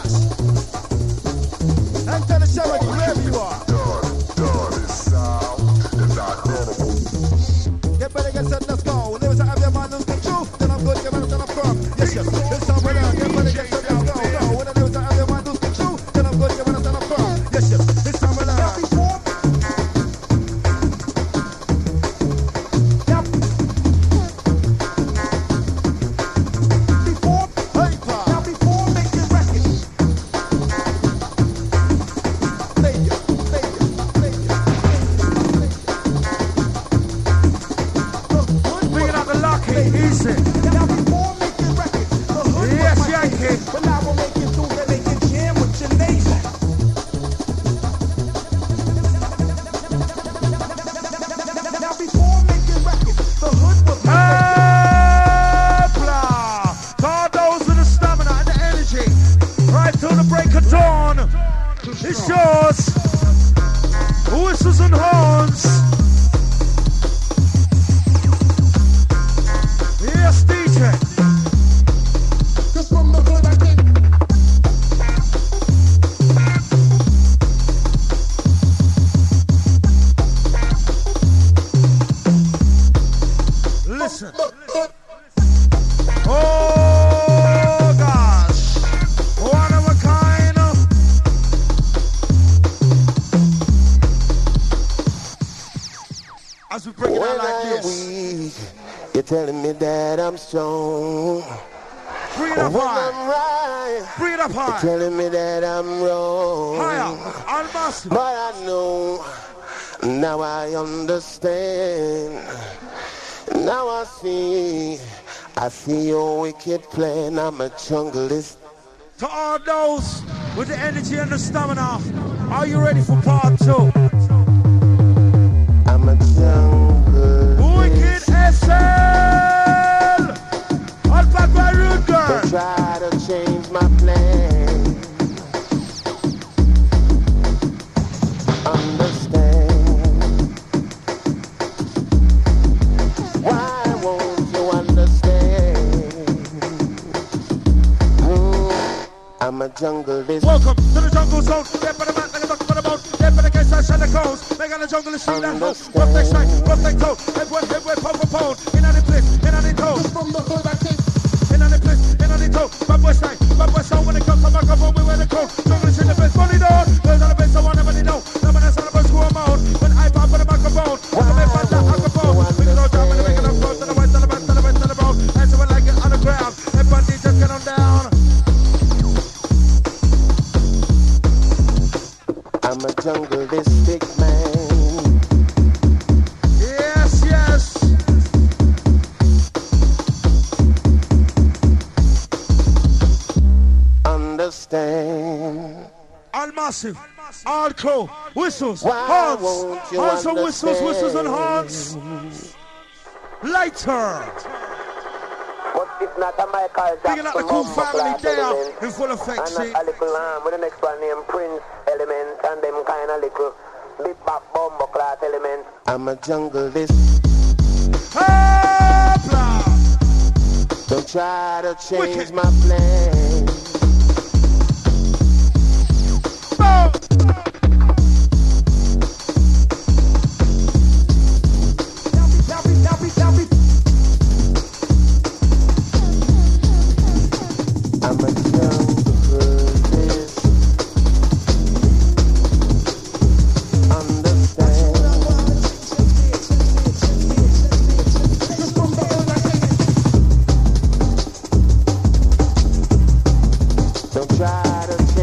And tell the shower wherever you are. Get better, get set, let's go. Never to have your man lose control. Then I'm good, get better than I'm from. Yes, yes. This time we're down. Get better, get set, let's go. When I never to have your man lose control. Then I'm good, get better than I'm from. Yes, yes. This time we're down. It's yours. Whistles and horns. Yes, DJ. Just from the hood I came. Listen. Oh gosh. One of a kind. As we bring it out like this. Weak, you're telling me that I'm strong. Bring it up high. I'm right, bring it up high. You're telling me that I'm wrong. Higher. Almas. But I know, now I understand. Now I see your wicked plan. I'm a junglist. To all those with the energy and the stamina, are you ready for part 2? I'm a jungle. Wicked SL! All back by Rude Girl! Don't try to change my plan. Understand. Why won't you understand? I'm a junglist. Welcome to the jungle zone. Get for the mat, like a duck for the boat. Get for the case, I shut the coast. Make on the jungle is street and host. Perfect strike, perfect toe. Headway, pound for pound. In on the place, in on the toe. From the hood I came. In on the place, in on the toe. Bad boy strike, bad boy sound. When it comes to microphone, we wear the coat. Jungle is in the best, money down. Girls on the best, so I never know. No man has on the best, screw 'em out. When I pop for the microphone, when I make that microphone. We can all jam and make it up close to the west, to the west, to the west, to the brown. And so we like it on the ground. Everybody just get on down. I'm a junglist, big man. Yes, yes. Understand. All massive, all crow, whistles, Why horns, won't you horns and whistles, understand? whistles and horns. Lighter. But it's not a Michael Jackson. Bringing out the cool family there in full effect, and see. a little with the next one named Prince Element and them kind of little big back bomber class element. I'm a junglist. Hopla! Don't try to change Wicked. my plan. Boom! I'm a junglist. Understand. Don't try to